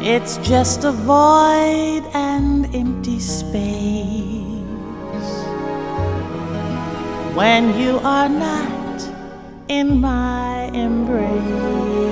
It's just a void and empty space when you are not in my embrace.